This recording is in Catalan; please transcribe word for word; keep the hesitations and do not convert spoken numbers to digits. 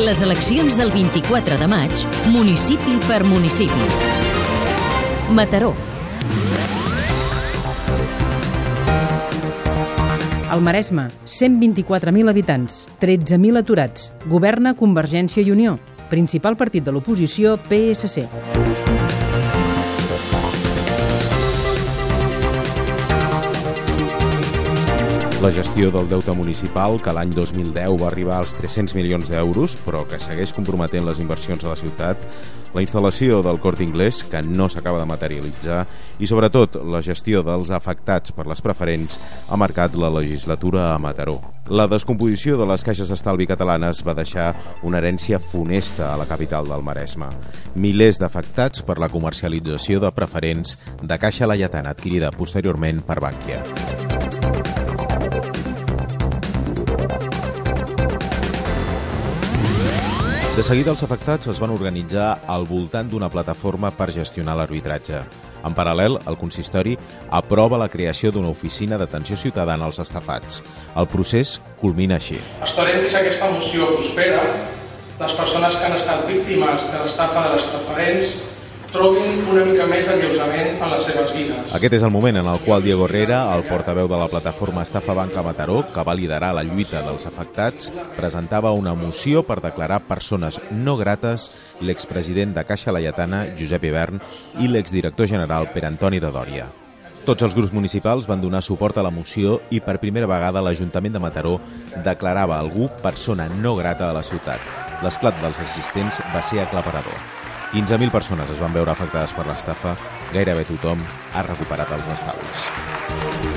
Les eleccions del vint-i-quatre de maig, municipi per municipi. Mataró. El Maresme, cent vint-i-quatre mil habitants, tretze mil aturats. Governa Convergència i Unió. Principal partit de l'oposició, P S C. La gestió del deute municipal, que l'any dos mil deu va arribar als tres-cents milions d'euros, però que segueix comprometent les inversions a la ciutat, la instal·lació del Corte Inglés, que no s'acaba de materialitzar, i sobretot la gestió dels afectats per les preferents ha marcat la legislatura a Mataró. La descomposició de les caixes d'estalvi catalanes va deixar una herència funesta a la capital del Maresme. Milers d'afectats per la comercialització de preferents de Caixa Laietana adquirida posteriorment per Bankia. De seguida, els afectats es van organitzar al voltant d'una plataforma per gestionar l'arbitratge. En paral·lel, el consistori aprova la creació d'una oficina d'atenció ciutadana als estafats. El procés culmina així. Esperem que si aquesta moció prospera, les persones que han estat víctimes de l'estafa de les preferents trobin una mica més d'alleujament en les seves vides. Aquest és el moment en el qual Diego Herrera, el portaveu de la plataforma Estafa Banca Mataró, que va liderar la lluita dels afectats, presentava una moció per declarar persones no grates l'expresident de Caixa Laietana, Josep Ibern, i l'exdirector general, Pere Antoni de Dòria. Tots els grups municipals van donar suport a la moció i per primera vegada l'Ajuntament de Mataró declarava algú persona no grata a la ciutat. L'esclat dels assistents va ser aclaparador. quinze mil persones es van veure afectades per l'estafa, gairebé tothom ha recuperat els estalvis.